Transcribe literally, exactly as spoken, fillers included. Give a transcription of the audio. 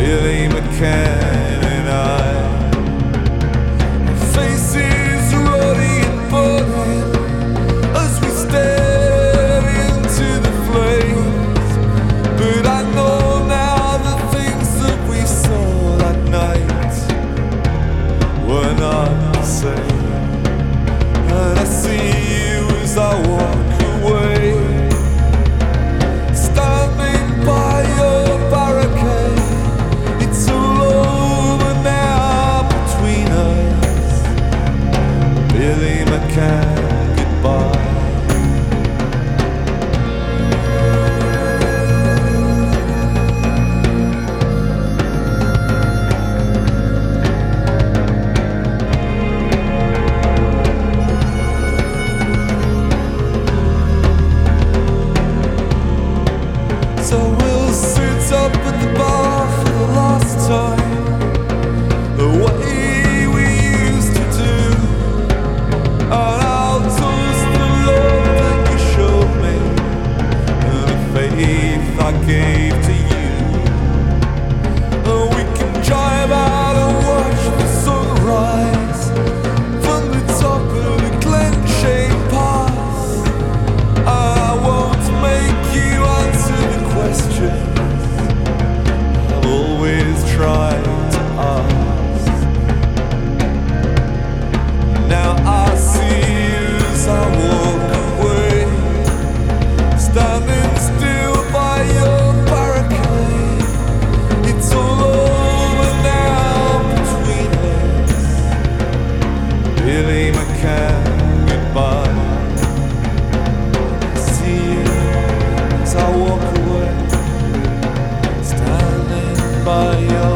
Billy McCann and I. Our faces ruddy and burning as we stare into the flames. But I know now the things that we saw that night were not the same. And I see you as I walk away, standing by your barricade. It's all over now between us. Billy McCann, goodbye. So we'll sit up at the bar for the last time, the way we used to do. And I'll toast the love that you showed me and the faith I gave to you. And we can drive out and watch the sunrise from the top of the Glenshane Pass. I won't make you answer the questions I've always tried to ask. Now I see you as I walk away, standing still by your barricade. It's all over now between us. Billy McCann, goodbye. I see you as I walk away, standing by your